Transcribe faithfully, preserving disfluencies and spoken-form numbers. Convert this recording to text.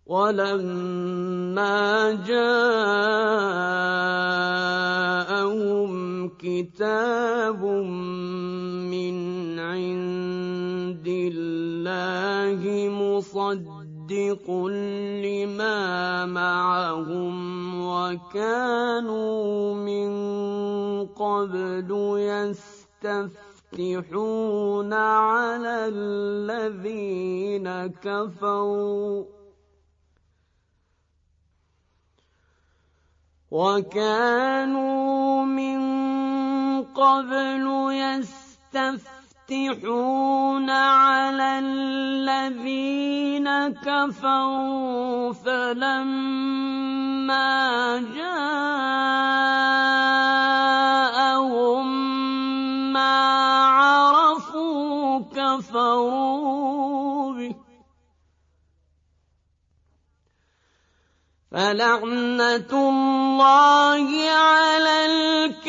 وَلَمَّا جَاءَهُمْ كِتَابٌ مِّنْ عِندِ اللَّهِ مُصَدِّقٌ لِّمَا مَعَهُمْ وَكَانُوا مِن قَبْلُ يَسْتَفْتِحُونَ عَلَى الَّذِينَ كَفَرُوا وَكَانُوا مِن قَبْلُ يَسْتَفْتِحُونَ عَلَى الَّذِينَ كَفَرُوا فَلَمَّا جَاءَهُم مَّا عَرَفُوا كَفَرُوا بِهِ ۚ فَلَعْنَةُ اللَّهِ عَلَى